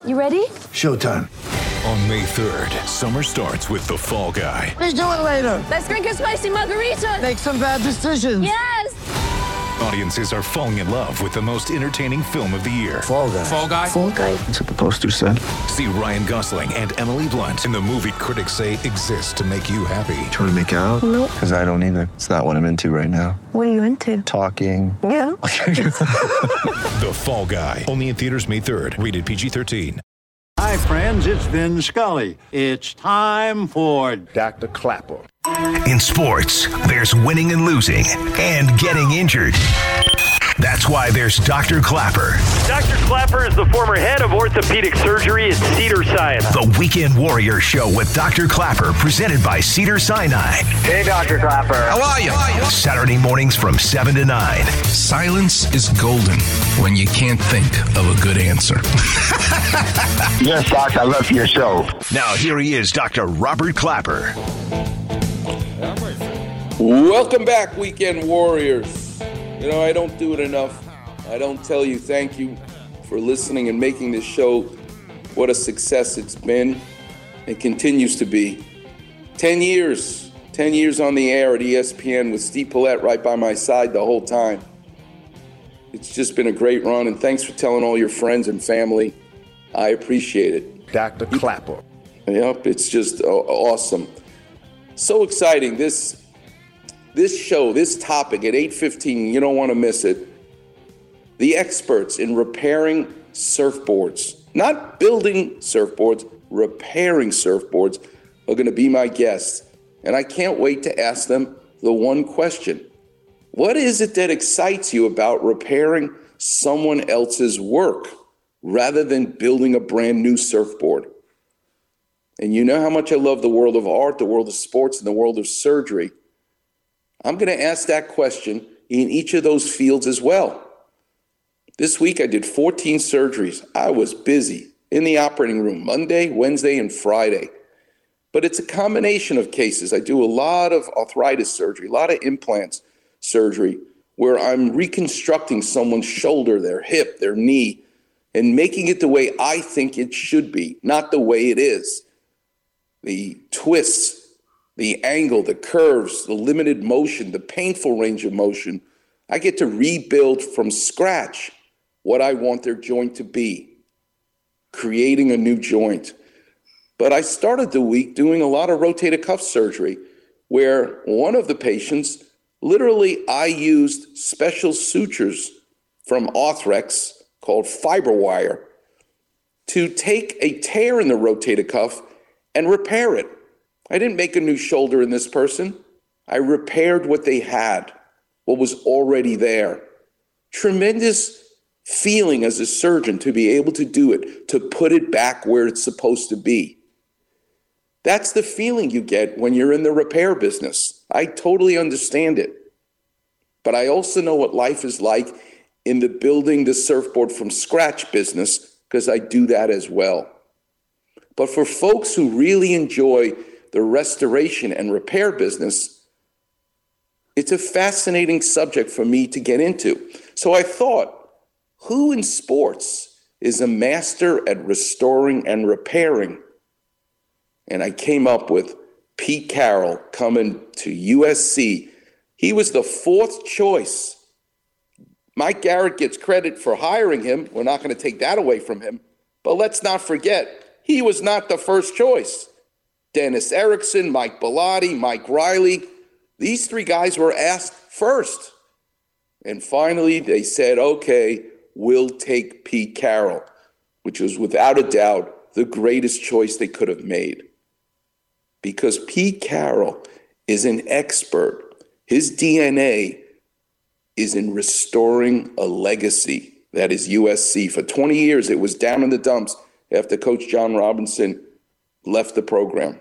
You ready? Showtime. On May 3rd, summer starts with The Fall Guy. Let's do it later. Let's drink a spicy margarita. Make some bad decisions. Yes. Audiences are falling in love with the most entertaining film of the year. Fall Guy. Fall Guy? Fall Guy. That's what the poster said. See Ryan Gosling and Emily Blunt in the movie critics say exists to make you happy. Trying to make it out? Nope. Because I don't either. It's not what I'm into right now. What are you into? Talking. Yeah. The Fall Guy. Only in theaters May 3rd. Rated PG-13. Hi, friends. It's Vin Scully. It's time for Dr. Clapper. In sports, there's winning and losing and getting injured. That's why there's Dr. Clapper. Dr. Clapper is the former head of orthopedic surgery at Cedars-Sinai. The Weekend Warrior Show with Dr. Clapper, presented by Cedars-Sinai. Hey, Dr. Clapper. How are you? Saturday mornings from 7 to 9. Silence is golden when you can't think of a good answer. Yes, Doc, I love your show. Now here he is, Dr. Robert Clapper. Welcome back, Weekend Warriors. You know, I don't do it enough. I don't tell you thank you for listening and making this show what a success it's been and continues to be. 10 years on the air at ESPN with Steve Paulette right by my side the whole time. It's just been a great run, and thanks for telling all your friends and family. I appreciate it. Dr. Clapper. Yep, it's just awesome. So exciting. This show, this topic at 8:15, you don't want to miss it. The experts in repairing surfboards, not building surfboards, repairing surfboards, are going to be my guests. And I can't wait to ask them the one question. What is it that excites you about repairing someone else's work rather than building a brand new surfboard? And you know how much I love the world of art, the world of sports, and the world of surgery. I'm going to ask that question in each of those fields as well. This week I did 14 surgeries. I was busy in the operating room Monday, Wednesday, and Friday. But it's a combination of cases. I do a lot of arthritis surgery, a lot of implants surgery, where I'm reconstructing someone's shoulder, their hip, their knee, and making it the way I think it should be, not the way it is. The twists, the angle, the curves, the limited motion, the painful range of motion. I get to rebuild from scratch what I want their joint to be, creating a new joint. But I started the week doing a lot of rotator cuff surgery, where one of the patients, literally I used special sutures from Arthrex called FiberWire to take a tear in the rotator cuff and repair it. I didn't make a new shoulder in this person. I repaired what they had, what was already there. Tremendous feeling as a surgeon to be able to do it, to put it back where it's supposed to be. That's the feeling you get when you're in the repair business. I totally understand it. But I also know what life is like in the building the surfboard from scratch business, because I do that as well. But for folks who really enjoy the restoration and repair business, it's a fascinating subject for me to get into. So I thought, who in sports is a master at restoring and repairing? And I came up with Pete Carroll coming to USC. He was the fourth choice. Mike Garrett gets credit for hiring him. We're not going to take that away from him. But let's not forget, he was not the first choice. Dennis Erickson, Mike Bellotti, Mike Riley, these three guys were asked first. And finally, they said, okay, we'll take Pete Carroll, which was without a doubt the greatest choice they could have made. Because Pete Carroll is an expert. His DNA is in restoring a legacy that is USC. For 20 years, it was down in the dumps after Coach John Robinson left the program.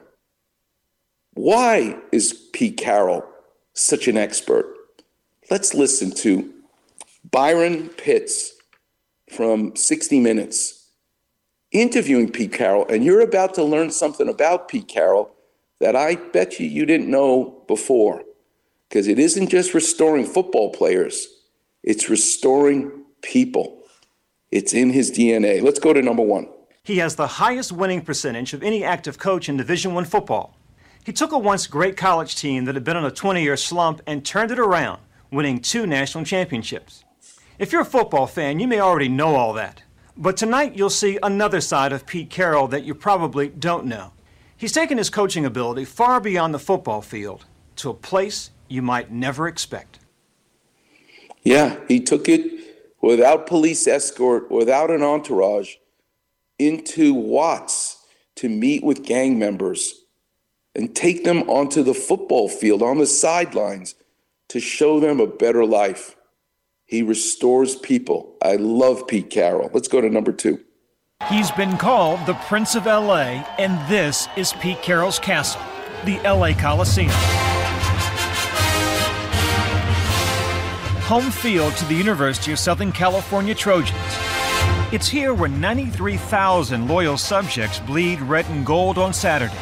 Why is Pete Carroll such an expert? Let's listen to Byron Pitts from 60 Minutes interviewing Pete Carroll, and you're about to learn something about Pete Carroll that I bet you didn't know before, because it isn't just restoring football players, it's restoring people. It's in his DNA. Let's go to number one. He has the highest winning percentage of any active coach in Division I football. He took a once great college team that had been on a 20-year slump and turned it around, winning 2 national championships. If you're a football fan, you may already know all that. But tonight you'll see another side of Pete Carroll that you probably don't know. He's taken his coaching ability far beyond the football field to a place you might never expect. Yeah, he took it without police escort, without an entourage, into Watts to meet with gang members and take them onto the football field, on the sidelines, to show them a better life. He restores people. I love Pete Carroll. Let's go to number 2. He's been called the Prince of L.A., and this is Pete Carroll's castle, the L.A. Coliseum. Home field to the University of Southern California Trojans. It's here where 93,000 loyal subjects bleed red and gold on Saturdays.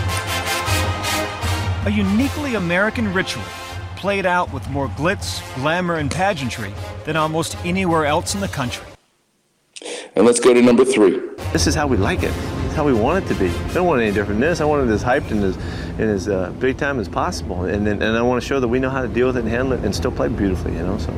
A uniquely American ritual played out with more glitz, glamour, and pageantry than almost anywhere else in the country. And let's go to number 3. This is how we like it. It's how we want it to be. I don't want it any different than this. I want it as hyped and as big time as possible. And I want to show that we know how to deal with it and handle it and still play beautifully, you know. So.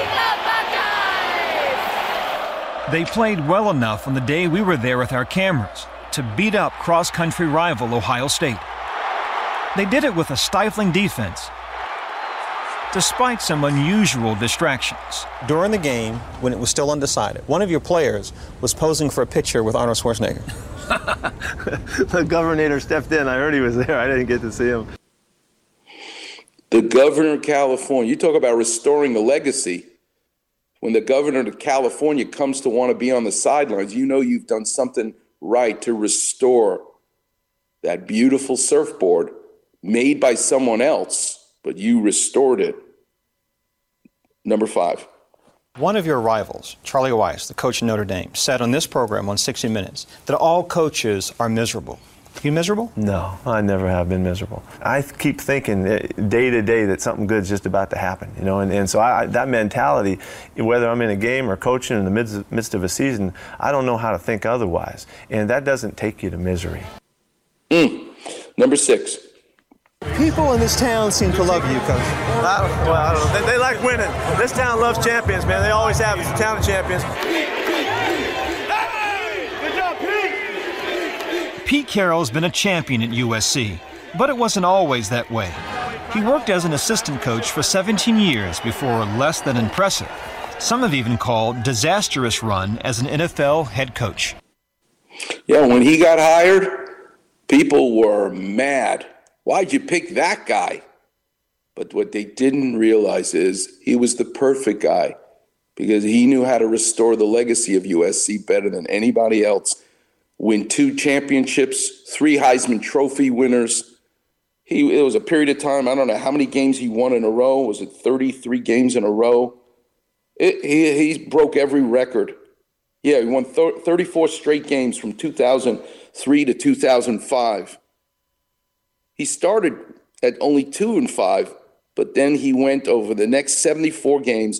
They played well enough on the day we were there with our cameras to beat up cross-country rival Ohio State. They did it with a stifling defense, despite some unusual distractions. During the game, when it was still undecided, one of your players was posing for a picture with Arnold Schwarzenegger. The governor stepped in. I heard he was there. I didn't get to see him. The governor of California, you talk about restoring a legacy. When the governor of California comes to want to be on the sidelines, you know you've done something right to restore that beautiful surfboard made by someone else, but you restored it. Number 5. One of your rivals, Charlie Weiss, the coach of Notre Dame, said on this program on 60 Minutes that all coaches are miserable. You miserable? No, I never have been miserable. I keep thinking day to day that something good's just about to happen, you know, and so that mentality, whether I'm in a game or coaching in the midst of a season, I don't know how to think otherwise, and that doesn't take you to misery. Number 6. People in this town seem to love you, Coach. I don't know. They like winning. This town loves champions, man. They always have. It's a town of champions. Pete Carroll's been a champion at USC, but it wasn't always that way. He worked as an assistant coach for 17 years before a less than impressive, some have even called disastrous run as an NFL head coach. Yeah, when he got hired, people were mad. Why'd you pick that guy? But what they didn't realize is he was the perfect guy because he knew how to restore the legacy of USC better than anybody else. Win 2 championships, 3 Heisman Trophy winners. It was a period of time, I don't know how many games he won in a row. Was it 33 games in a row? He broke every record. Yeah, he won 34 straight games from 2003 to 2005. He started at only 2-5, but then he went over the next 74 games,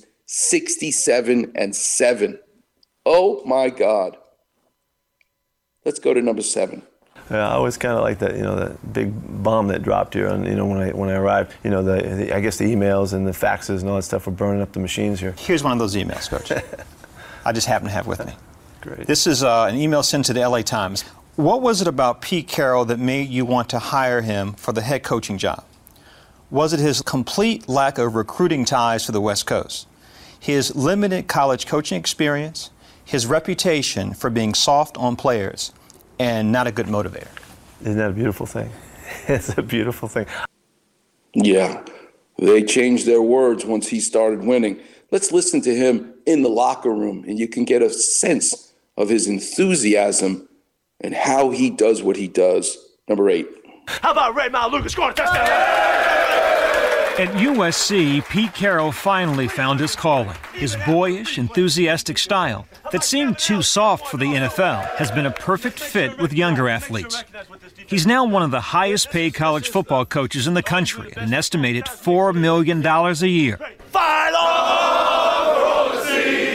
67-7. Oh my God. Let's go to number 7. Yeah, I always kind of like that, you know, that big bomb that dropped here, and you know, when I arrived, you know, I guess the emails and the faxes and all that stuff were burning up the machines here. Here's one of those emails, Coach. I just happen to have with me. Great. This is an email sent to the LA Times. What was it about Pete Carroll that made you want to hire him for the head coaching job? Was it his complete lack of recruiting ties to the West Coast, his limited college coaching experience, his reputation for being soft on players, and not a good motivator? Isn't that a beautiful thing? It's a beautiful thing. Yeah, they changed their words once he started winning. Let's listen to him in the locker room, and you can get a sense of his enthusiasm and how he does what he does. Number 8. How about Red Mount Lucas scoring a touchdown? At USC, Pete Carroll finally found his calling. His boyish, enthusiastic style that seemed too soft for the NFL has been a perfect fit with younger athletes. He's now one of the highest paid college football coaches in the country at an estimated $4 million a year. Fight on, Rosie!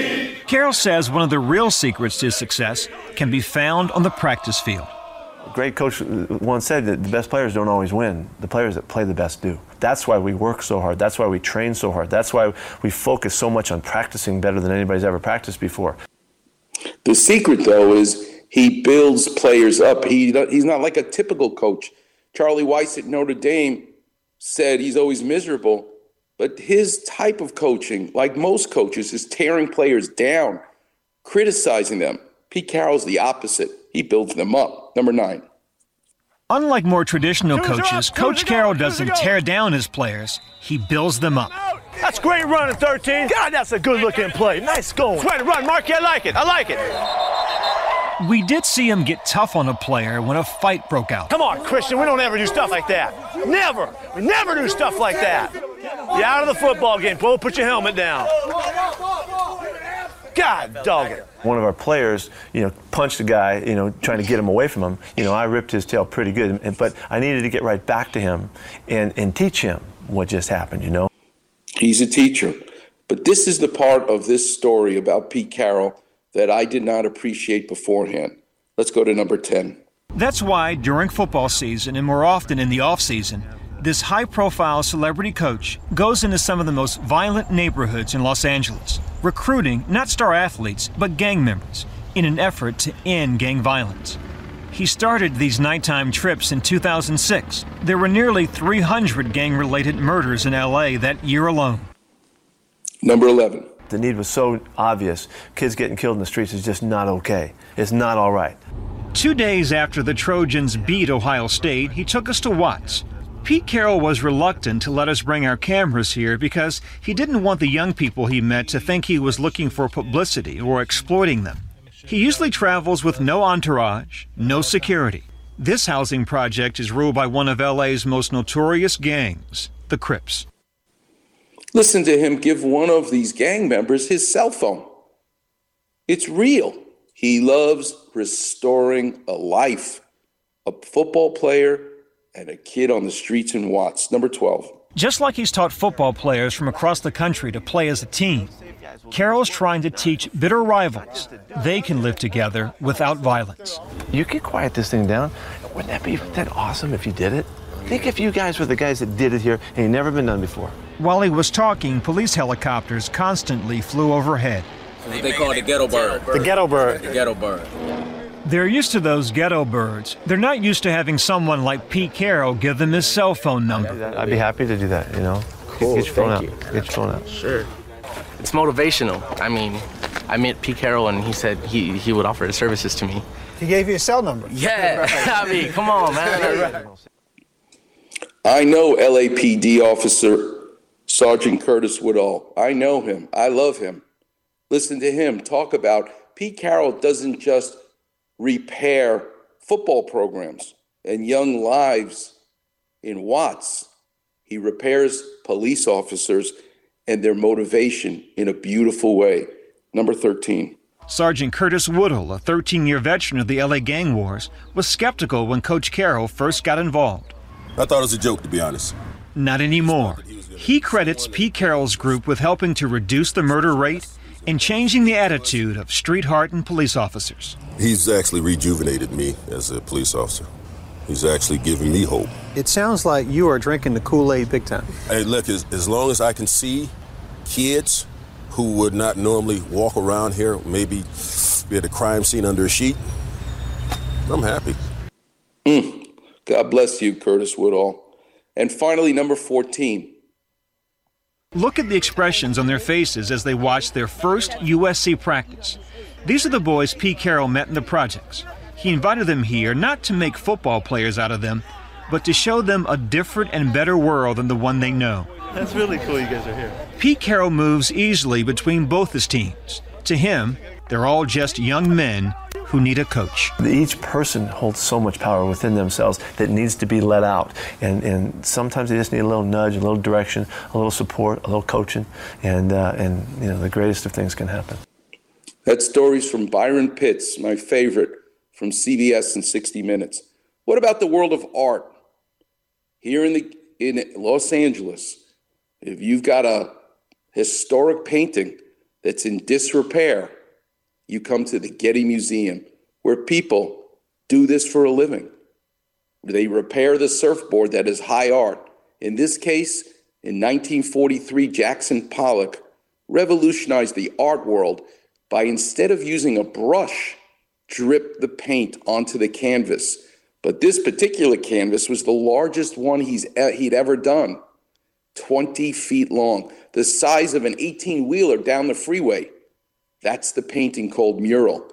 Carroll says one of the real secrets to his success can be found on the practice field. A great coach once said that the best players don't always win. The players that play the best do. That's why we work so hard. That's why we train so hard. That's why we focus so much on practicing better than anybody's ever practiced before. The secret, though, is he builds players up. He's not like a typical coach. Charlie Weiss at Notre Dame said he's always miserable, but his type of coaching, like most coaches, is tearing players down, criticizing them. Pete Carroll's the opposite. He builds them up. Number 9. Unlike more traditional coaches, Coach Carroll doesn't tear down his players. He builds them up. That's great running, 13. God, that's a good-looking play. Nice going. Way to run, Marky. I like it. I like it. We did see him get tough on a player when a fight broke out. Come on, Christian. We don't ever do stuff like that. Never. We never do stuff like that. You're out of the football game. Put your helmet down. God dog it. One of our players, punched a guy, trying to get him away from him. I ripped his tail pretty good, but I needed to get right back to him and teach him what just happened, He's a teacher. But this is the part of this story about Pete Carroll that I did not appreciate beforehand. Let's go to number 10. That's why during football season and more often in the off-season, this high-profile celebrity coach goes into some of the most violent neighborhoods in Los Angeles, recruiting not star athletes, but gang members, in an effort to end gang violence. He started these nighttime trips in 2006. There were nearly 300 gang-related murders in L.A. that year alone. Number 11. The need was so obvious. Kids getting killed in the streets is just not okay. It's not all right. 2 days after the Trojans beat Ohio State, he took us to Watts. Pete Carroll was reluctant to let us bring our cameras here because he didn't want the young people he met to think he was looking for publicity or exploiting them. He usually travels with no entourage, no security. This housing project is ruled by one of LA's most notorious gangs, the Crips. Listen to him give one of these gang members his cell phone. It's real. He loves restoring a life. A football player and a kid on the streets in Watts. Number 12. Just like he's taught football players from across the country to play as a team, Carroll's trying to teach bitter rivals they can live together without violence. You could quiet this thing down. Wouldn't that be that awesome if you did it? Think if you guys were the guys that did it here and it never been done before. While he was talking, police helicopters constantly flew overhead. What they call the ghetto bird. The ghetto bird. The ghetto bird. They're used to those ghetto birds. They're not used to having someone like Pete Carroll give them his cell phone number. I'd be happy to do that, Cool, Get your phone out. thank you. Get your phone out. Sure. It's motivational. I mean, I met Pete Carroll and he said he would offer his services to me. He gave you a cell number. Yeah, I mean, come on, man. I know LAPD officer Sergeant Curtis Woodall. I know him. I love him. Listen to him talk about Pete Carroll doesn't just repair football programs and young lives in Watts. He repairs police officers and their motivation in a beautiful way. Number 13. Sergeant Curtis Woodall, a 13-year veteran of the LA gang wars, was skeptical when Coach Carroll first got involved. I thought it was a joke, to be honest. Not anymore. He credits Pete Carroll's group with helping to reduce the murder rate and changing the attitude of street-hardened police officers. He's actually rejuvenated me as a police officer. He's actually giving me hope. It sounds like you are drinking the Kool-Aid big time. Hey, look, as long as I can see kids who would not normally walk around here, maybe be at a crime scene under a sheet, I'm happy. God bless you, Curtis Woodall. And finally, number 14. Look at the expressions on their faces as they watch their first USC practice. These are the boys Pete Carroll met in the projects. He invited them here not to make football players out of them, but to show them a different and better world than the one they know. That's really cool you guys are here. Pete Carroll moves easily between both his teams. To him, they're all just young men who need a coach. Each person holds so much power within themselves that needs to be let out. And sometimes they just need a little nudge, a little direction, a little support, a little coaching, and the greatest of things can happen. That's stories from Byron Pitts, my favorite, from CBS and 60 Minutes. What about the world of art? Here in Los Angeles, if you've got a historic painting that's in disrepair, you come to the Getty Museum, where people do this for a living. They repair the surfboard that is high art. In this case, in 1943, Jackson Pollock revolutionized the art world by, instead of using a brush, drip the paint onto the canvas. But this particular canvas was the largest one he'd ever done, 20 feet long, the size of an 18-wheeler down the freeway. That's the painting called Mural.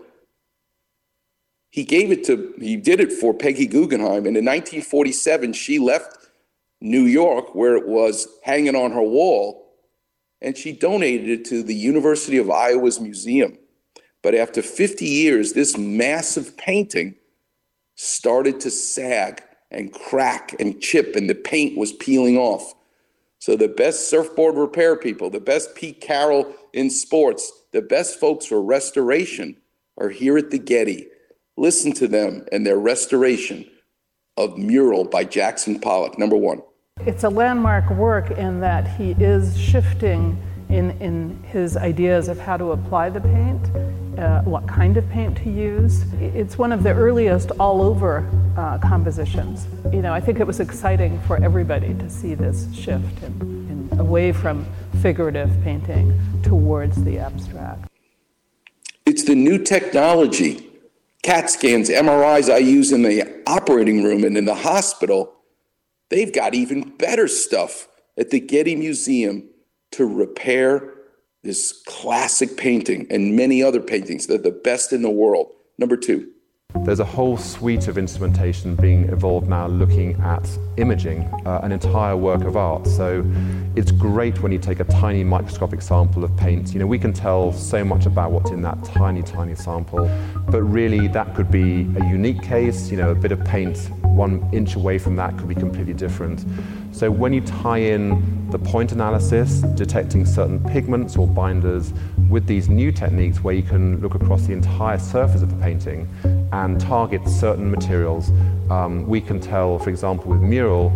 He did it for Peggy Guggenheim, and in 1947, she left New York, where it was hanging on her wall, and she donated it to the University of Iowa's museum. But after 50 years, this massive painting started to sag and crack and chip, and the paint was peeling off. So the best surfboard repair people, the best Pete Carroll in sports, the best folks for restoration are here at the Getty. Listen to them and their restoration of Mural by Jackson Pollock, number one. It's a landmark work in that he is shifting in his ideas of how to apply the paint, what kind of paint to use. It's one of the earliest all-over compositions. You know, I think it was exciting for everybody to see this shift in away from figurative painting towards the abstract. It's the new technology, CAT scans, MRIs I use in the operating room and in the hospital. They've got even better stuff at the Getty Museum to repair this classic painting and many other paintings. They're the best in the world. Number two. There's a whole suite of instrumentation being evolved now looking at imaging an entire work of art. So it's great when you take a tiny microscopic sample of paint. You know, we can tell so much about what's in that tiny, tiny sample, but really that could be a unique case. You know, a bit of paint 1 inch away from that could be completely different. So when you tie in the point analysis, detecting certain pigments or binders with these new techniques where you can look across the entire surface of the painting and target certain materials, we can tell, for example, with Mural,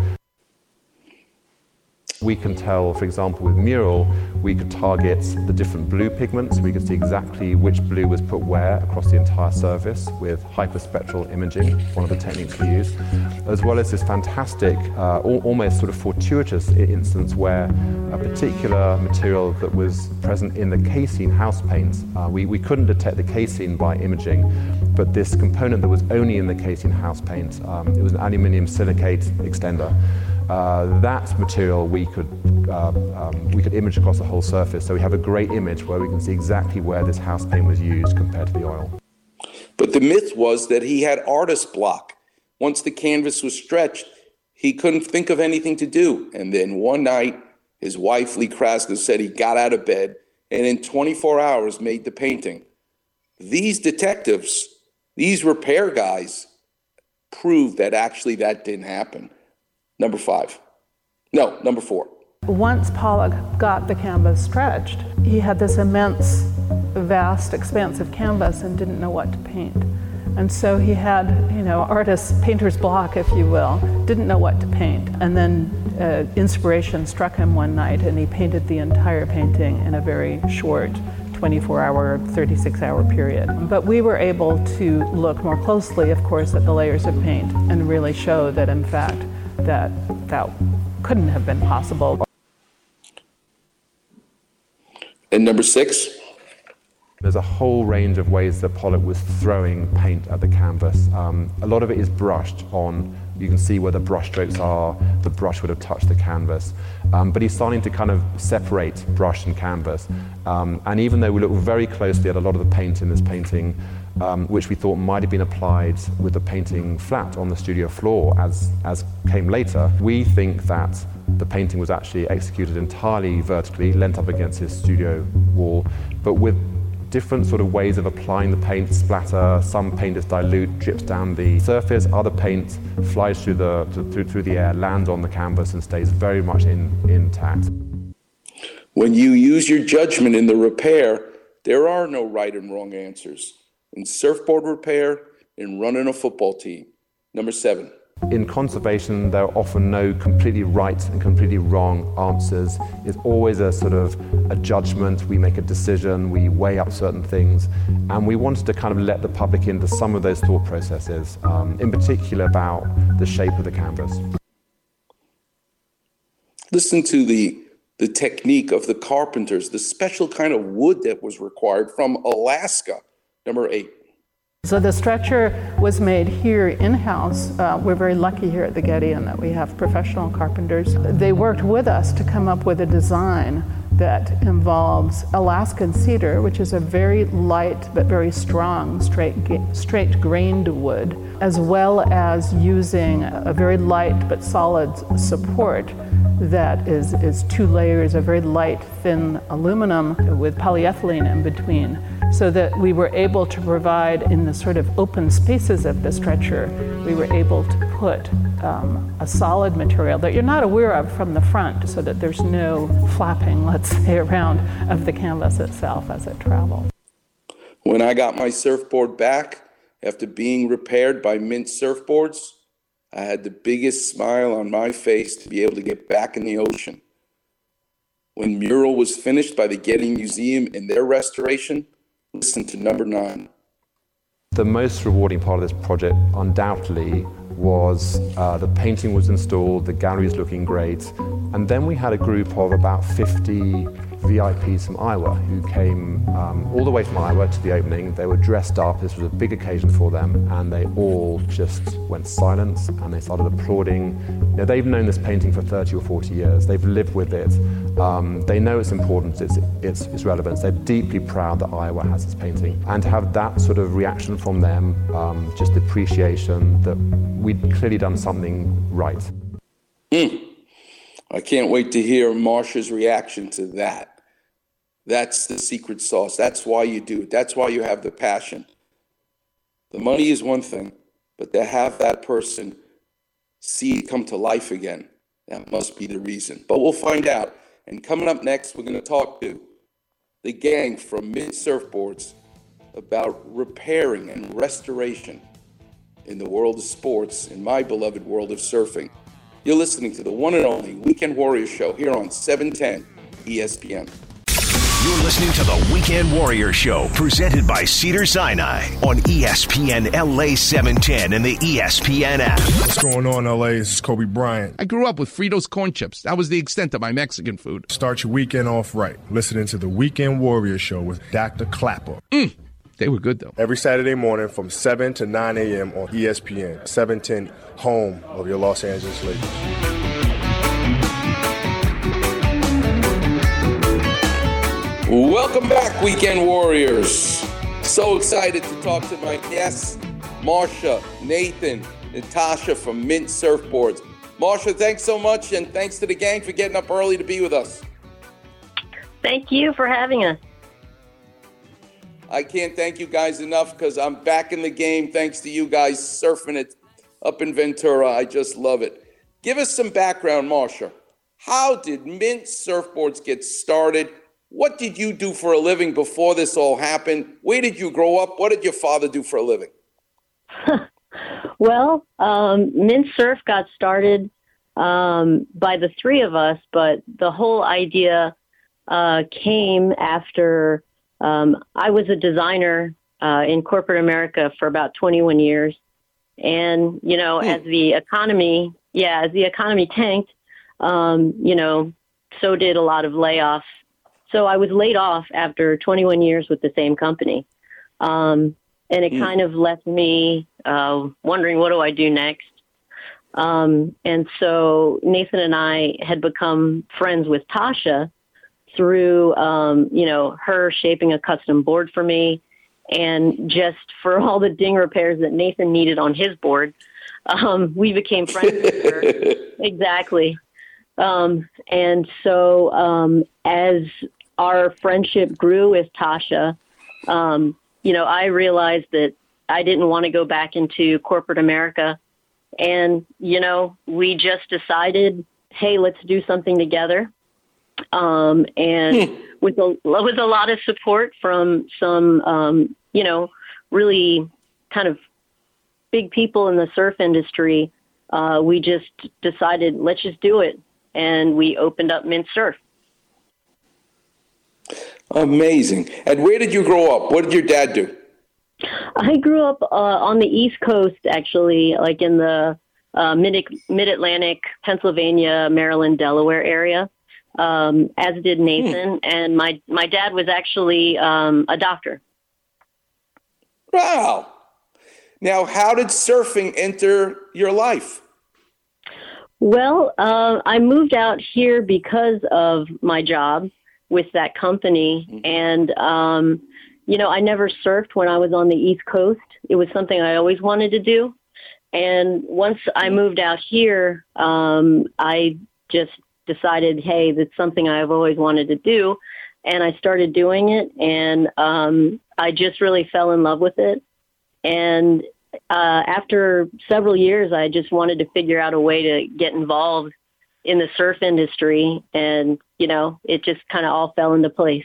we could target the different blue pigments. We could see exactly which blue was put where across the entire surface with hyperspectral imaging, one of the techniques we use, as well as this fantastic, almost sort of fortuitous instance where a particular material that was present in the casein house paint, we couldn't detect the casein by imaging, but this component that was only in the casein house paint, it was an aluminium silicate extender. That material we could image across the whole surface, so we have a great image where we can see exactly where this house paint was used compared to the oil. But the myth was that he had artist block. Once the canvas was stretched, he couldn't think of anything to do. And then one night, his wife, Lee Krasner, said he got out of bed and in 24 hours made the painting. These detectives, these repair guys, proved that actually that didn't happen. Number four. Once Pollock got the canvas stretched, he had this immense, vast expanse of canvas and didn't know what to paint. And so he had, painter's block, if you will, didn't know what to paint. And then inspiration struck him one night and he painted the entire painting in a very short 24-hour, 36-hour period. But we were able to look more closely, of course, at the layers of paint and really show that, in fact, that couldn't have been possible. And number 6? There's a whole range of ways that Pollock was throwing paint at the canvas. A lot of it is brushed on. You can see where the brush strokes are. The brush would have touched the canvas. But he's starting to kind of separate brush and canvas. And even though we look very closely at a lot of the paint in this painting, which we thought might have been applied with the painting flat on the studio floor as came later, we think that the painting was actually executed entirely vertically, leant up against his studio wall, but with different sort of ways of applying the paint, splatter. Some paint is dilute, drips down the surface. Other paint flies through the air, lands on the canvas and stays very much intact. When you use your judgment in the repair, there are no right and wrong answers. In surfboard repair, in running a football team. Number 7. In conservation, there are often no completely right and completely wrong answers. It's always a sort of a judgment. We make a decision, we weigh up certain things, and we wanted to kind of let the public into some of those thought processes, in particular about the shape of the canvas. Listen to the technique of the carpenters, the special kind of wood that was required from Alaska. Number 8. So the stretcher was made here in-house. We're very lucky here at the Getty in that we have professional carpenters. They worked with us to come up with a design that involves Alaskan cedar, which is a very light but very strong, straight-grained wood, as well as using a very light but solid support that is 2 layers of very light, thin aluminum with polyethylene in between, so that we were able to provide in the sort of open spaces of the stretcher, we were able to put a solid material that you're not aware of from the front, so that there's no flapping, let's say, around of the canvas itself as it travels. When I got my surfboard back after being repaired by Mint Surfboards, I had the biggest smile on my face to be able to get back in the ocean. When Mural was finished by the Getty Museum in their restoration, listen to number 9. The most rewarding part of this project undoubtedly was the painting was installed, the gallery is looking great, and then we had a group of about 50 VIPs from Iowa who came all the way from Iowa to the opening. They were dressed up, this was a big occasion for them, and they all just went silent and they started applauding. You know, they've known this painting for 30 or 40 years, they've lived with it, they know its importance, its relevance, they're deeply proud that Iowa has this painting. And to have that sort of reaction from them, just appreciation that we'd clearly done something right. I can't wait to hear Marsha's reaction to that. That's the secret sauce. That's why you do it. That's why you have the passion. The money is one thing, but to have that person see it come to life again, that must be the reason. But we'll find out. And coming up next, we're going to talk to the gang from Mint Surfboards about repairing and restoration in the world of sports, in my beloved world of surfing. You're listening to the one and only Weekend Warrior Show here on 710 ESPN. You're listening to the Weekend Warrior Show, presented by Cedars-Sinai on ESPN LA 710 and the ESPN app. What's going on, LA? This is Kobe Bryant. I grew up with Fritos corn chips. That was the extent of my Mexican food. Start your weekend off right. Listening to the Weekend Warrior Show with Dr. Clapper. They were good, though. Every Saturday morning from 7 to 9 a.m. on ESPN, 710, home of your Los Angeles Lakers. Welcome back, Weekend Warriors. So excited to talk to my guests, Marsha, Nathan, Natasha from Mint Surfboards. Marsha, thanks so much, and thanks to the gang for getting up early to be with us. Thank you for having us. I can't thank you guys enough because I'm back in the game thanks to you guys surfing it up in Ventura. I just love it. Give us some background, Marsha. How did Mint Surfboards get started? What did you do for a living before this all happened? Where did you grow up? What did your father do for a living? Well, Mint Surf got started by the three of us, but the whole idea came after I was a designer in corporate America for about 21 years. And, you know, as the economy tanked, you know, so did a lot of layoffs. So I was laid off after 21 years with the same company. And it kind of left me wondering, what do I do next? And so Nathan and I had become friends with Tasha through, you know, her shaping a custom board for me, and just for all the ding repairs that Nathan needed on his board. We became friends with her. Exactly. And so as our friendship grew with Tasha, you know, I realized that I didn't want to go back into corporate America. And, you know, we just decided, hey, let's do something together. And with a lot of support from some, you know, really kind of big people in the surf industry, we just decided, let's just do it. And we opened up Mint Surf. Amazing. And where did you grow up? What did your dad do? I grew up on the East Coast, actually, like in the mid-Atlantic, Pennsylvania, Maryland, Delaware area, as did Nathan. And my dad was actually a doctor. Wow. Now, how did surfing enter your life? Well, I moved out here because of my job with that company. And, I never surfed when I was on the East Coast. It was something I always wanted to do. And once I moved out here, I just decided, hey, that's something I've always wanted to do. And I started doing it, and I just really fell in love with it. And after several years, I just wanted to figure out a way to get involved in the surf industry. And, it just kind of all fell into place.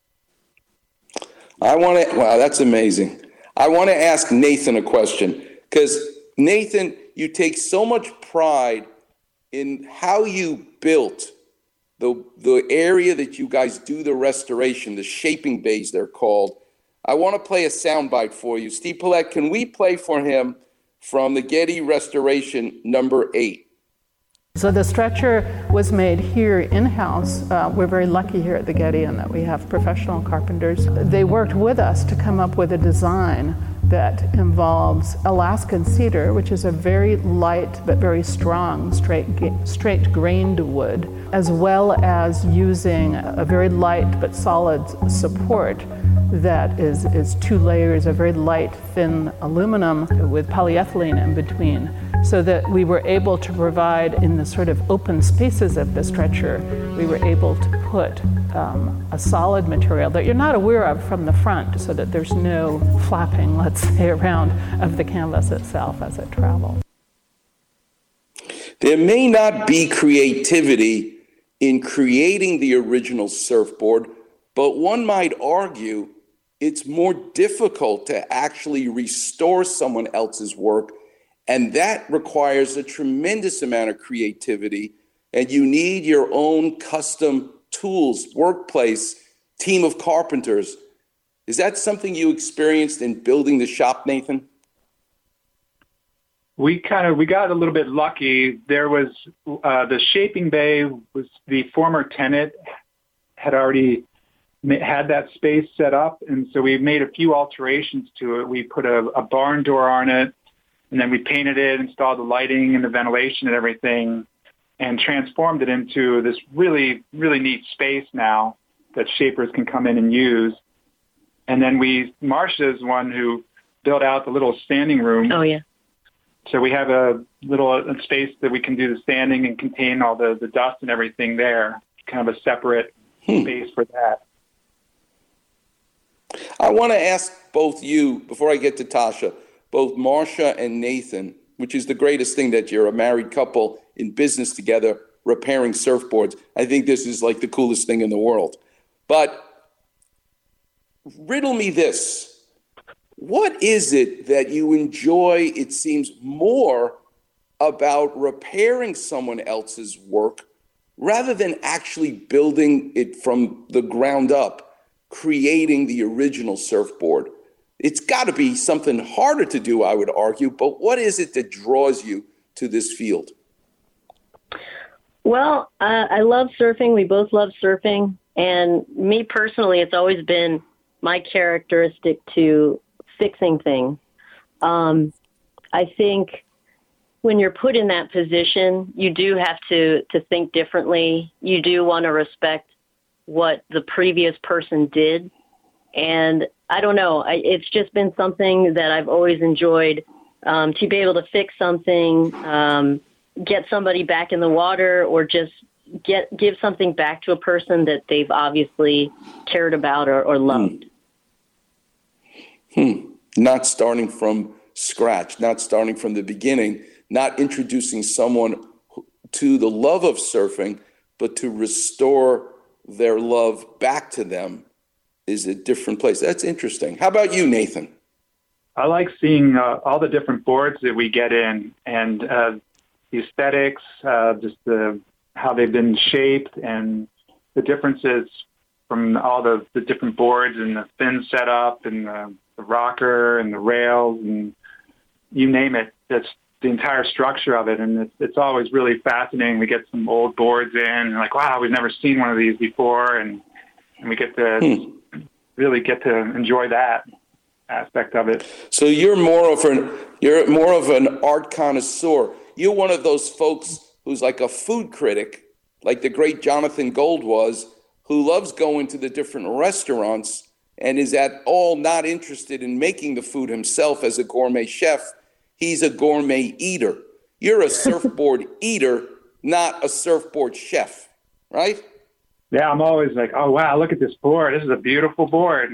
Wow, that's amazing. I want to ask Nathan a question, because Nathan, you take so much pride in how you built the area that you guys do the restoration, the shaping bays they're called. I want to play a soundbite for you. Steve Paulette, can we play for him from the Getty Restoration number 8? So the stretcher was made here in-house. We're very lucky here at the Getty in that we have professional carpenters. They worked with us to come up with a design that involves Alaskan cedar, which is a very light but very strong straight grained wood, as well as using a very light but solid support that is 2 layers of very light, thin aluminum with polyethylene in between, so that we were able to provide in the sort of open spaces of the stretcher, we were able to put a solid material that you're not aware of from the front, so that there's no flapping, let's say, around of the canvas itself as it travels. There may not be creativity in creating the original surfboard, but one might argue it's more difficult to actually restore someone else's work, and that requires a tremendous amount of creativity, and you need your own custom tools, workplace, team of carpenters. Is that something you experienced in building the shop, Nathan? We got a little bit lucky. There was the shaping bay was the former tenant had already had that space set up, and so we made a few alterations to it. We put a barn door on it, and then we painted it, installed the lighting and the ventilation and everything, and transformed it into this really, really neat space now that shapers can come in and use. And then Marcia is one who built out the little standing room. Oh, yeah. So we have a little space that we can do the standing and contain all the dust and everything there, kind of a separate space for that. I want to ask both you, before I get to Tasha, both Marcia and Nathan, which is the greatest thing that you're a married couple in business together, repairing surfboards. I think this is like the coolest thing in the world. But riddle me this. What is it that you enjoy, it seems, more about repairing someone else's work rather than actually building it from the ground up, creating the original surfboard? It's got to be something harder to do, I would argue, but what is it that draws you to this field? Well, I love surfing. We both love surfing. And me personally, it's always been my characteristic to fixing things. I think when you're put in that position, you do have to think differently. You do want to respect what the previous person did. And I don't know, it's just been something that I've always enjoyed, to be able to fix something, get somebody back in the water, or just give something back to a person that they've obviously cared about or loved. Not starting from scratch, not starting from the beginning, not introducing someone to the love of surfing, but to restore their love back to them is a different place. That's interesting. How about you, Nathan? I like seeing all the different boards that we get in, and aesthetics, just how they've been shaped, and the differences from all the different boards and the fin setup and the rocker and the rails and you name it. That's the entire structure of it, and it's always really fascinating. We get some old boards in, and like, wow, we've never seen one of these before, and we get to really get to enjoy that aspect of it. So you're more of an art connoisseur. You're one of those folks who's like a food critic, like the great Jonathan Gold was, who loves going to the different restaurants and is at all not interested in making the food himself as a gourmet chef. He's a gourmet eater. You're a surfboard eater, not a surfboard chef, right? Yeah, I'm always like, oh, wow, look at this board. This is a beautiful board.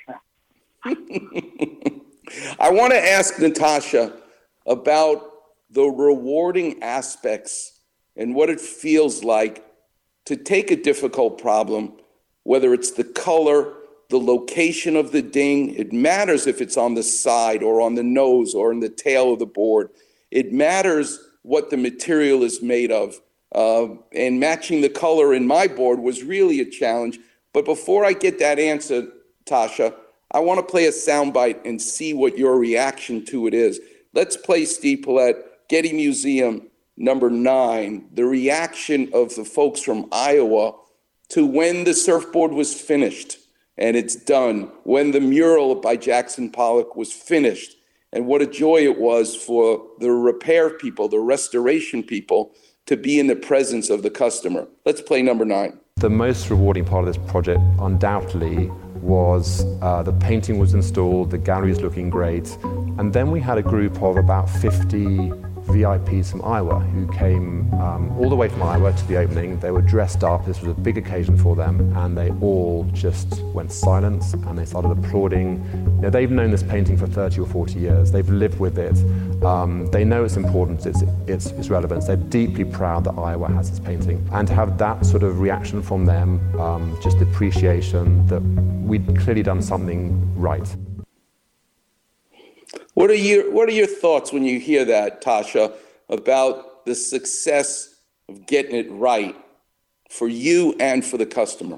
I want to ask Natasha about the rewarding aspects and what it feels like to take a difficult problem, whether it's the color, the location of the ding. It matters if it's on the side or on the nose or in the tail of the board. It matters what the material is made of. And matching the color in my board was really a challenge. But before I get that answer, Tasha, I want to play a soundbite and see what your reaction to it is. Let's play Steve Paulette, Getty Museum, number 9, the reaction of the folks from Iowa to when the surfboard was finished. And it's done, when the mural by Jackson Pollock was finished, and what a joy it was for the repair people, the restoration people, to be in the presence of the customer. Let's play number 9. The most rewarding part of this project undoubtedly was the painting was installed, the gallery is looking great, and then we had a group of about 50 VIPs from Iowa who came all the way from Iowa to the opening. They were dressed up. This was a big occasion for them, and they all just went silent and they started applauding. You know, they've known this painting for 30 or 40 years. They've lived with it. They know its importance, its relevance. They're deeply proud that Iowa has this painting, and to have that sort of reaction from them, just appreciation that we'd clearly done something right. What are your thoughts when you hear that, Tasha, about the success of getting it right for you and for the customer?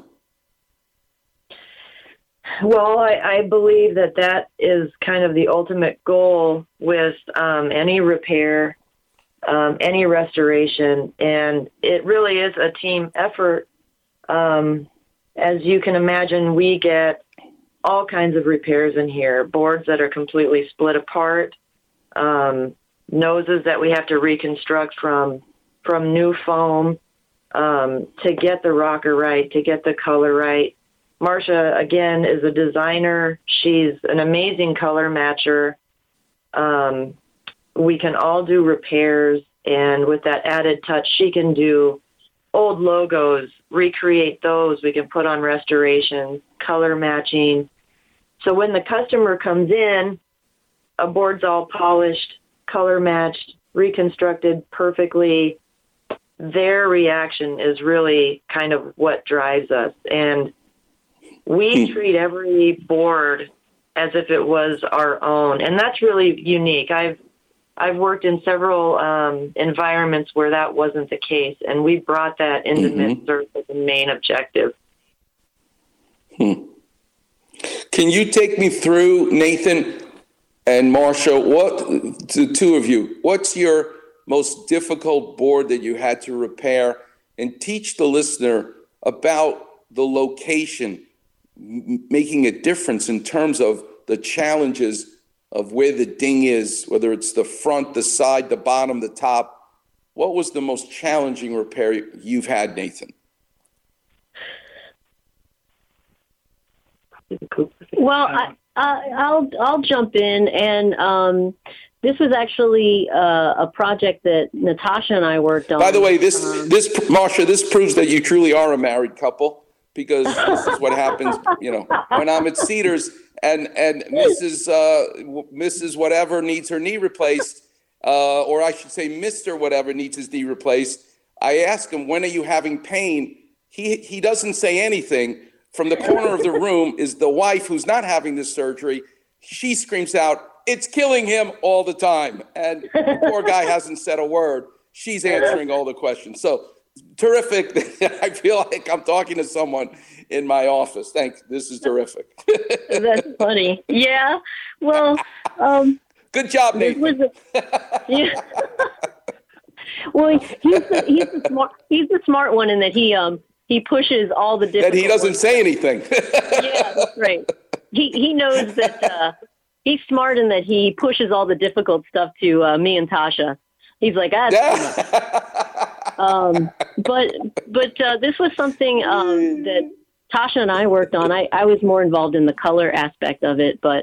Well, I believe that is kind of the ultimate goal with any repair, any restoration, and it really is a team effort. As you can imagine, we get all kinds of repairs in here, boards that are completely split apart, noses that we have to reconstruct from new foam to get the rocker right, to get the color right. Marcia, again, is a designer. She's an amazing color matcher. We can all do repairs, and with that added touch, she can do old logos, recreate those. We can put on restorations, color matching. So when the customer comes in, a board's all polished, color matched, reconstructed perfectly. Their reaction is really kind of what drives us. And we treat every board as if it was our own. And that's really unique. I've worked in several environments where that wasn't the case, and we brought that into Mid-Surf as a main objective. Can you take me through, Nathan and Marcia, the two of you, what's your most difficult board that you had to repair, and teach the listener about the location, making a difference in terms of the challenges of where the ding is, whether it's the front, the side, the bottom, the top. What was the most challenging repair you've had, Nathan? Well, I'll jump in, and this was actually a project that Natasha and I worked on. By the way, this Marcia, this proves that you truly are a married couple, because this is what happens, when I'm at Cedars and Mrs. Whatever needs her knee replaced, or I should say Mr. Whatever needs his knee replaced. I ask him, when are you having pain? He doesn't say anything. From the corner of the room is the wife who's not having this surgery. She screams out, "It's killing him all the time." And the poor guy hasn't said a word. she's answering all the questions. So terrific. I feel like I'm talking to someone in my office. Thanks. This is terrific. That's funny. Yeah. Well, good job, Nathan. Yeah. Well, he's the smart one in that he pushes all the difficult. That he doesn't say anything. Yeah, that's right. He knows that he's smart in that he pushes all the difficult stuff to me and Tasha. He's like, but this was something that Tasha and I worked on. I was more involved in the color aspect of it, but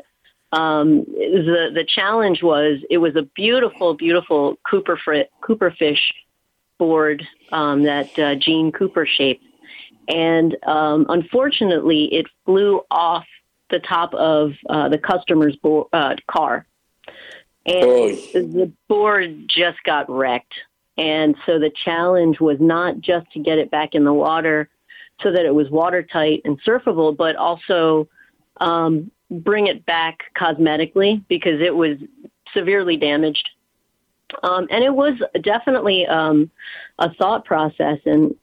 the challenge was it was a beautiful, beautiful Cooperfish board that Gene Cooper shaped. And unfortunately, it flew off the top of the customer's car. And the board just got wrecked. And so the challenge was not just to get it back in the water so that it was watertight and surfable, but also bring it back cosmetically because it was severely damaged. And it was definitely a thought process. And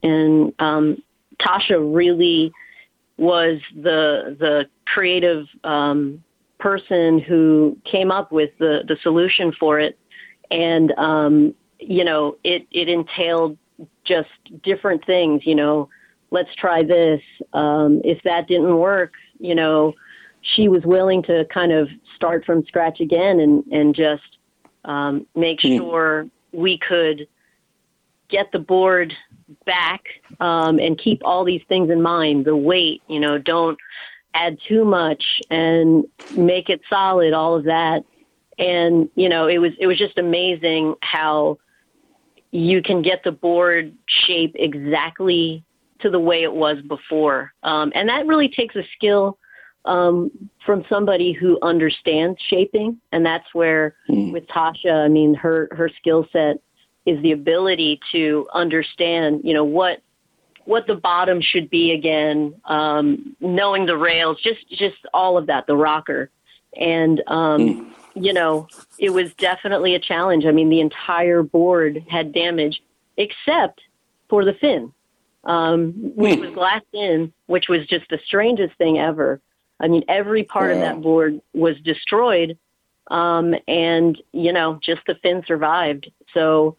Tasha really was the creative person who came up with the solution for it. And, it entailed just different things, let's try this. If that didn't work, she was willing to kind of start from scratch again and just make sure we could get the board back and keep all these things in mind. The weight, don't add too much and make it solid, all of that. And, it was just amazing how you can get the board shape exactly to the way it was before. And that really takes a skill from somebody who understands shaping. And that's where with Tasha, her skill set is the ability to understand, what the bottom should be again, knowing the rails, just all of that, the rocker. And, it was definitely a challenge. The entire board had damage except for the fin, which was glassed in, which was just the strangest thing ever. Every part of that board was destroyed. And, just the fin survived. So,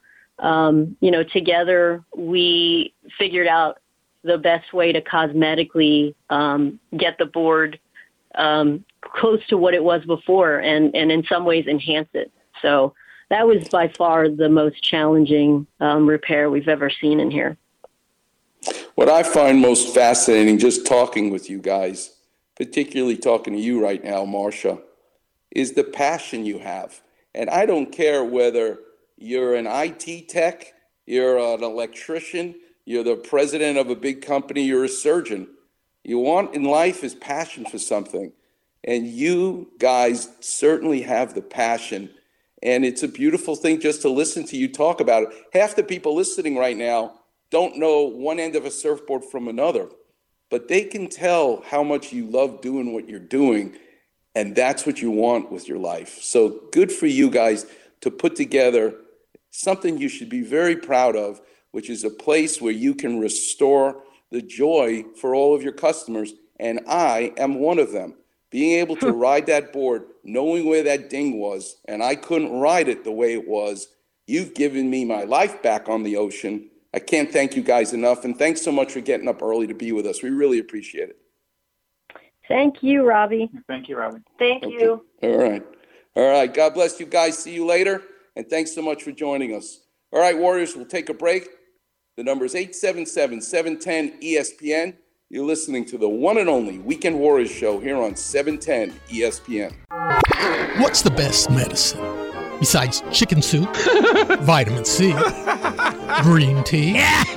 together we figured out the best way to cosmetically get the board close to what it was before and in some ways enhance it. So that was by far the most challenging repair we've ever seen in here. What I find most fascinating just talking with you guys, particularly talking to you right now, Marcia, is the passion you have. And I don't care whether you're an IT tech, you're an electrician, you're the president of a big company, you're a surgeon. You want in life is passion for something. And you guys certainly have the passion. And it's a beautiful thing just to listen to you talk about it. Half the people listening right now don't know one end of a surfboard from another, but they can tell how much you love doing what you're doing. And that's what you want with your life. So good for you guys to put together something you should be very proud of, which is a place where you can restore the joy for all of your customers. And I am one of them. Being able to ride that board, knowing where that ding was, and I couldn't ride it the way it was. You've given me my life back on the ocean. I can't thank you guys enough. And thanks so much for getting up early to be with us. We really appreciate it. Thank you, Robbie. Thank you, Robbie. Thank you. All right. God bless you guys. See you later. And thanks so much for joining us. All right, Warriors, we'll take a break. The number is 877-710-ESPN. You're listening to the one and only Weekend Warriors show here on 710 ESPN. What's the best medicine? Besides chicken soup, vitamin C, green tea,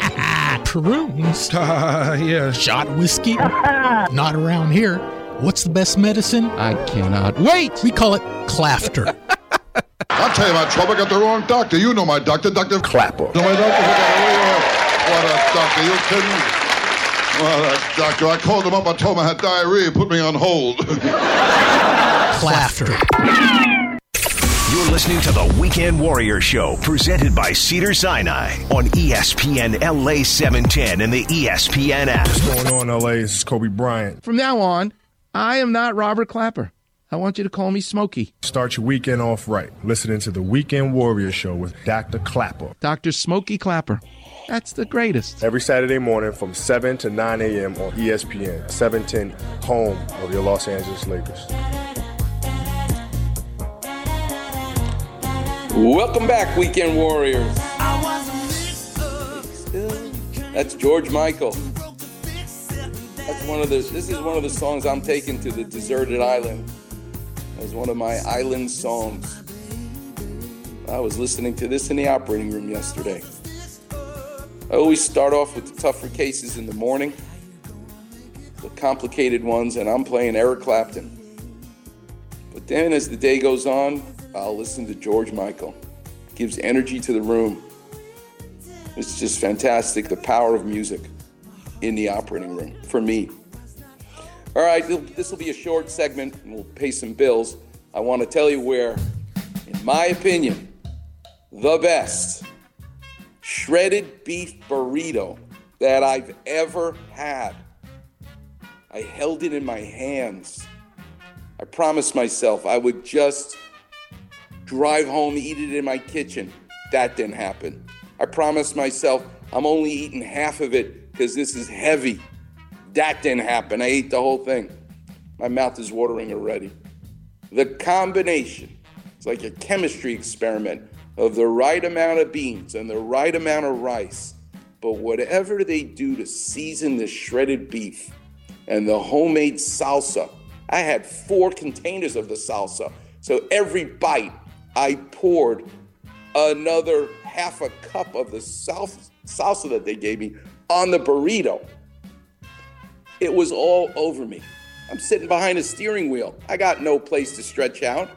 prunes, shot whiskey. Not around here. What's the best medicine? I cannot wait. We call it Clafter. I'll tell you my trouble. I got the wrong doctor. You know my doctor, Dr. Clapper. No, my doctor. What a doctor. You kidding me? Well, doctor, I called him up. I told him I had diarrhea. Put me on hold. Clafter. You're listening to the Weekend Warrior Show, presented by Cedars-Sinai on ESPN LA 710 and the ESPN app. What's going on, LA? This is Kobe Bryant. From now on, I am not Robert Clapper. I want you to call me Smokey. Start your weekend off right. Listening to the Weekend Warrior Show with Dr. Clapper. Dr. Smokey Clapper. That's the greatest. Every Saturday morning from 7 to 9 a.m. on ESPN, 710, home of your Los Angeles Lakers. Welcome back, Weekend Warriors. That's George Michael. This is one of the songs I'm taking to the deserted island. As one of my island songs. I was listening to this in the operating room yesterday. I always start off with the tougher cases in the morning, the complicated ones, and I'm playing Eric Clapton. But then as the day goes on, I'll listen to George Michael. It gives energy to the room. It's just fantastic, the power of music in the operating room, for me. All right, this will be a short segment, and we'll pay some bills. I want to tell you where, in my opinion, the best shredded beef burrito that I've ever had. I held it in my hands. I promised myself I would just drive home, eat it in my kitchen. That didn't happen. I promised myself I'm only eating half of it because this is heavy. That didn't happen. I ate the whole thing. My mouth is watering already. The combination, it's like a chemistry experiment of the right amount of beans and the right amount of rice. But whatever they do to season the shredded beef and the homemade salsa, I had 4 containers of the salsa. So every bite, I poured another half a cup of the salsa that they gave me on the burrito. It was all over me. I'm sitting behind a steering wheel. I got no place to stretch out.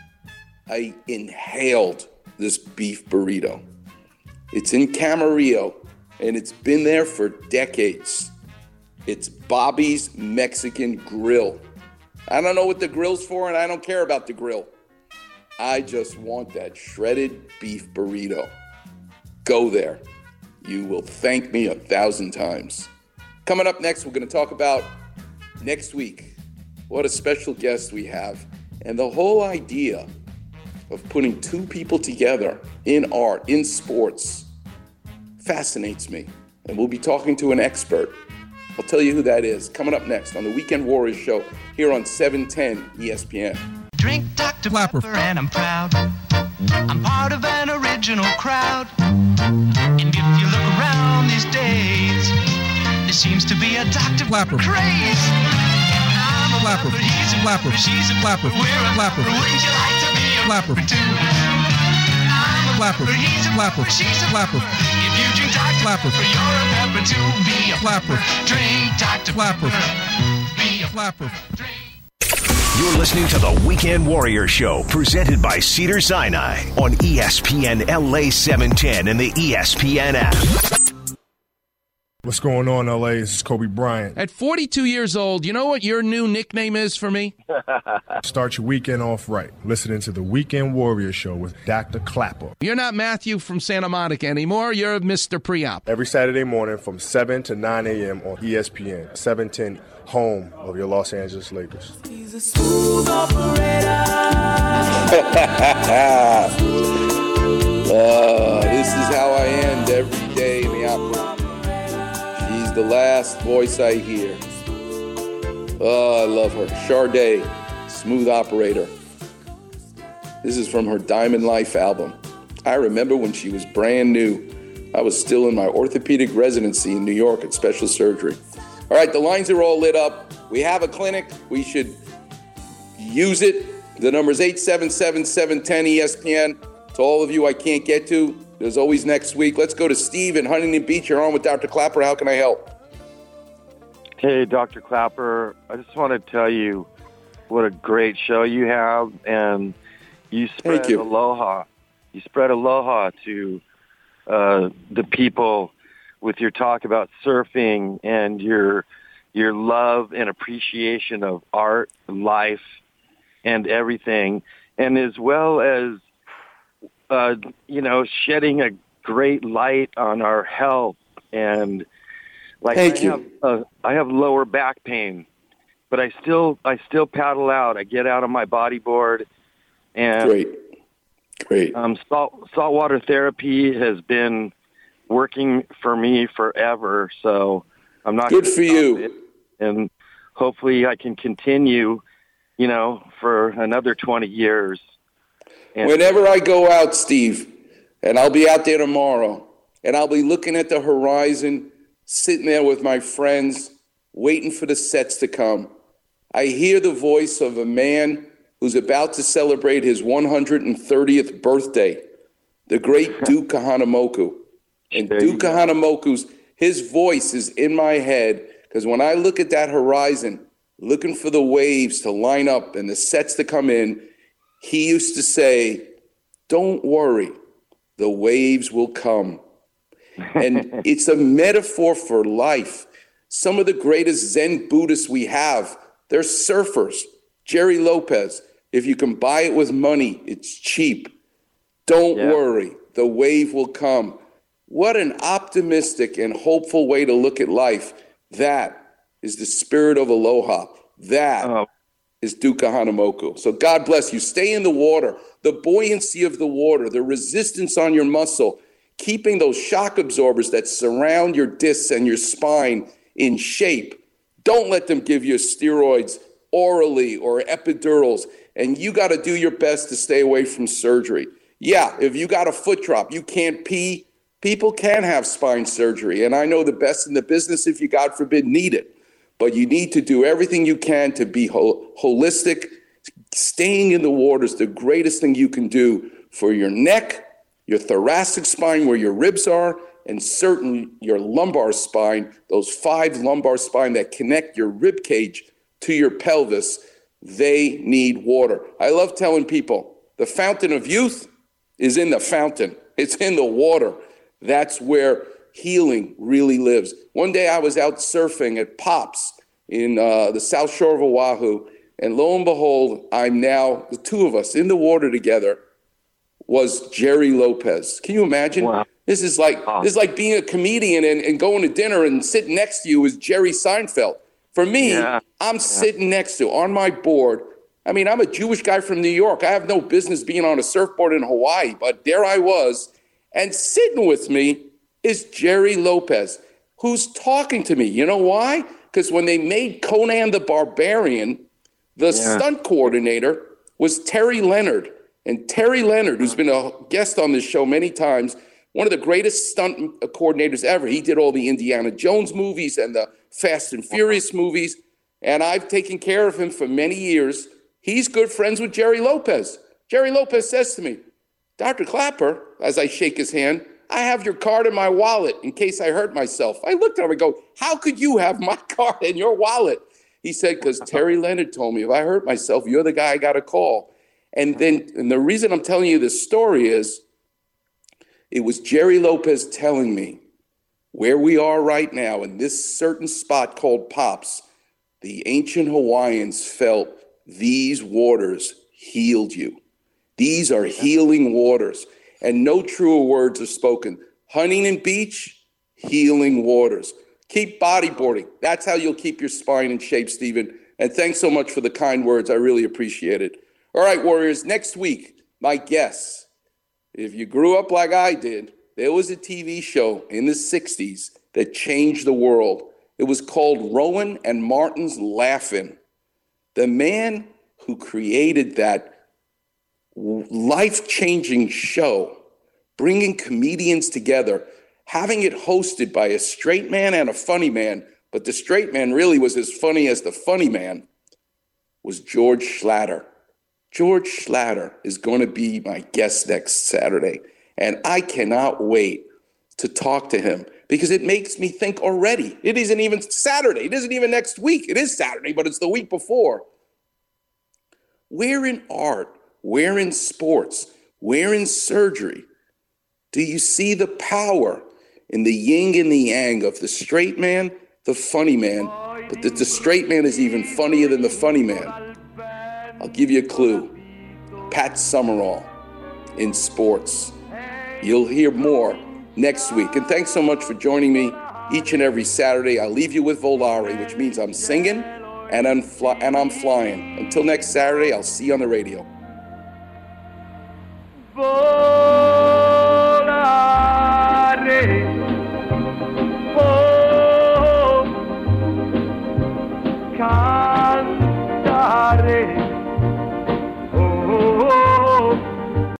I inhaled this beef burrito. It's in Camarillo, and it's been there for decades. It's Bobby's Mexican Grill. I don't know what the grill's for, and I don't care about the grill. I just want that shredded beef burrito. Go there. You will thank me 1,000 times. Coming up next, we're going to talk about next week. What a special guest we have. And the whole idea of putting 2 people together in art, in sports, fascinates me. And we'll be talking to an expert. I'll tell you who that is. Coming up next on the Weekend Warriors Show here on 710 ESPN. Drink Dr. Pepper and I'm proud. I'm part of an original crowd. And if you look around these days, there seems to be a Dr. Pepper craze. I'm a Pepper, he's a Pepper, she's a Pepper, we're a Pepper. Wouldn't you like to be a Pepper too? I'm a Pepper, he's a Pepper, she's a Pepper. If you drink Dr. Pepper, you're a Pepper too. Be a Pepper. Drink Dr. Pepper. Be a Pepper. You're listening to the Weekend Warrior Show, presented by Cedars-Sinai on ESPN LA 710 and the ESPN app. What's going on, LA? This is Kobe Bryant. At 42 years old, you know what your new nickname is for me? Start your weekend off right. Listening to the Weekend Warrior Show with Dr. Clapper. You're not Matthew from Santa Monica anymore. You're Mr. Preop. Every Saturday morning from 7 to 9 a.m. on ESPN, 710, home of your Los Angeles Lakers. He's a smooth operator. This is how I end every day in the opera. She's the last voice I hear. Oh, I love her. Sade, Smooth Operator. This is from her Diamond Life album. I remember when she was brand new. I was still in my orthopedic residency in New York at Special Surgery. All right, the lines are all lit up. We have a clinic. We should use it. The number is 877-710-ESPN. To all of you I can't get to, there's always next week. Let's go to Steve in Huntington Beach. You're on with Dr. Clapper. How can I help? Hey, Dr. Clapper. I just want to tell you what a great show you have, and you spread aloha. You spread aloha to the people with your talk about surfing and your love and appreciation of art, life, and everything, and as well as shedding a great light on our health. And like, I have lower back pain, but I still paddle out. I get out on my bodyboard, and great. Saltwater therapy has been working for me forever. So I'm not good for you, and hopefully I can continue, for another 20 years. And whenever I go out, Steve, and I'll be out there tomorrow, and I'll be looking at the horizon, sitting there with my friends, waiting for the sets to come. I hear the voice of a man who's about to celebrate his 130th birthday, the great Duke Kahanamoku. And Duke Kahanamoku's, his voice is in my head, because when I look at that horizon, looking for the waves to line up and the sets to come in, he used to say, "Don't worry, the waves will come." And it's a metaphor for life. Some of the greatest Zen Buddhists we have, they're surfers. Jerry Lopez, if you can buy it with money, it's cheap. Don't worry, the wave will come. What an optimistic and hopeful way to look at life. That is the spirit of aloha. That is Duke Kahanamoku. So God bless you. Stay in the water. The buoyancy of the water, the resistance on your muscle, keeping those shock absorbers that surround your discs and your spine in shape. Don't let them give you steroids orally or epidurals. And you got to do your best to stay away from surgery. Yeah, if you got a foot drop, you can't pee, people can have spine surgery. And I know the best in the business if you, God forbid, need it. But you need to do everything you can to be holistic. Staying in the water is the greatest thing you can do for your neck, your thoracic spine where your ribs are, and certainly your lumbar spine, those 5 lumbar spine that connect your rib cage to your pelvis. They need water. I love telling people the fountain of youth is in the fountain. It's in the water. That's where healing really lives. One day I was out surfing at Pops in the South Shore of Oahu, and lo and behold, I'm now, the two of us in the water together, was Jerry Lopez. Can you imagine? Wow. This is like being a comedian and going to dinner and sitting next to you is Jerry Seinfeld. For me, I'm sitting next to, on my board. I mean, I'm a Jewish guy from New York. I have no business being on a surfboard in Hawaii, but there I was. And sitting with me is Jerry Lopez, who's talking to me. You know why? Because when they made Conan the Barbarian, the stunt coordinator was Terry Leonard. And Terry Leonard, who's been a guest on this show many times, one of the greatest stunt coordinators ever. He did all the Indiana Jones movies and the Fast and Furious movies, and I've taken care of him for many years. He's good friends with Jerry Lopez. Jerry Lopez says to me, "Dr. Clapper," as I shake his hand, "I have your card in my wallet in case I hurt myself." I looked at him and go, "How could you have my card in your wallet?" He said, "Because Terry Leonard told me if I hurt myself, you're the guy I got to call." And the reason I'm telling you this story is it was Jerry Lopez telling me where we are right now in this certain spot called Pops. The ancient Hawaiians felt these waters healed you. These are healing waters, and no truer words are spoken. Huntington Beach, healing waters. Keep bodyboarding. That's how you'll keep your spine in shape, Stephen. And thanks so much for the kind words. I really appreciate it. All right, Warriors, next week, my guess, if you grew up like I did, there was a TV show in the 60s that changed the world. It was called Rowan and Martin's Laugh-In. The man who created that life-changing show, bringing comedians together, having it hosted by a straight man and a funny man, but the straight man really was as funny as the funny man, was George Schlatter. George Schlatter is going to be my guest next Saturday, and I cannot wait to talk to him because it makes me think already. It isn't even Saturday. It isn't even next week. It is Saturday, but it's the week before. Where in art, where in sports, where in surgery do you see the power in the yin and the yang of the straight man, the funny man, but that the straight man is even funnier than the funny man? I'll give you a clue. Pat Summerall. in sports. You'll hear more next week. And thanks so much for joining me each and every Saturday. I'll leave you with Volare, which means I'm singing and I'm flying. Until next Saturday, I'll see you on the radio. Volare, oh,